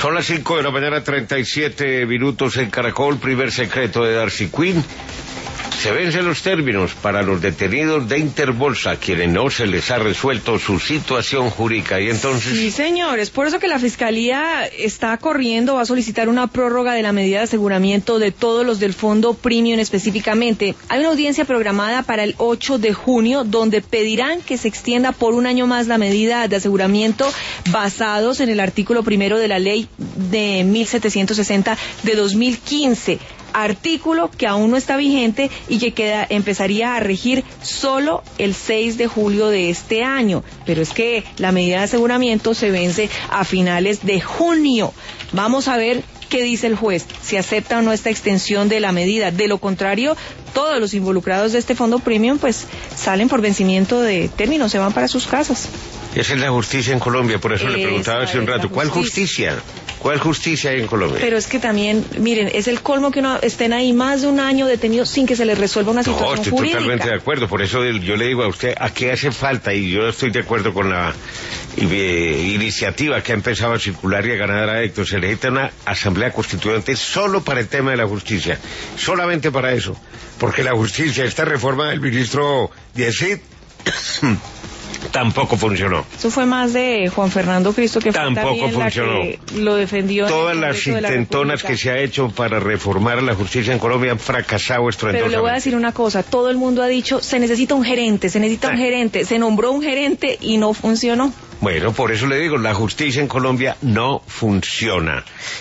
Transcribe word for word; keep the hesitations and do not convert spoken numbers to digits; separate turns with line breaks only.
Son las cinco de la mañana, treinta y siete minutos en Caracol. Primer secreto de Darcy Quinn. Se vencen los términos para los detenidos de Interbolsa, quienes no se les ha resuelto su situación jurídica. Y entonces...
Sí, señor, es por eso que la Fiscalía está corriendo, va a solicitar una prórroga de la medida de aseguramiento de todos los del Fondo Premium específicamente. Hay una audiencia programada para el ocho de junio, donde pedirán que se extienda por un año más la medida de aseguramiento basados en el artículo primero de la ley de mil setecientos sesenta de dos mil quince. Artículo que aún no está vigente y que queda, empezaría a regir solo el seis de julio de este año. Pero es que la medida de aseguramiento se vence a finales de junio. Vamos a ver qué dice el juez, si acepta o no esta extensión de la medida. De lo contrario, todos los involucrados de este fondo premium pues salen por vencimiento de término, se van para sus casas.
Esa es la justicia en Colombia, por eso Esa le preguntaba hace un rato, ¿cuál justicia? ¿Cuál justicia hay en Colombia?
Pero es que también, miren, es el colmo que uno estén ahí más de un año detenidos sin que se les resuelva una situación
jurídica. No, estoy
jurídica.
totalmente de acuerdo, por eso yo le digo a usted, ¿a qué hace falta? Y yo estoy de acuerdo con la eh, iniciativa que ha empezado a circular y a ganar adeptos. Se necesita una asamblea constituyente solo para el tema de la justicia, solamente para eso, porque la justicia, esta reforma del ministro Díaz tampoco funcionó.
Eso fue más de Juan Fernando Cristo, que
tampoco
fue
funcionó.
La que lo defendió.
Todas las intentonas que se ha hecho para reformar la justicia en Colombia han fracasado estruendosamente.
Pero le voy a decir una cosa, todo el mundo ha dicho, se necesita un gerente, se necesita ah. un gerente, se nombró un gerente y no funcionó.
Bueno, por eso le digo, la justicia en Colombia no funciona.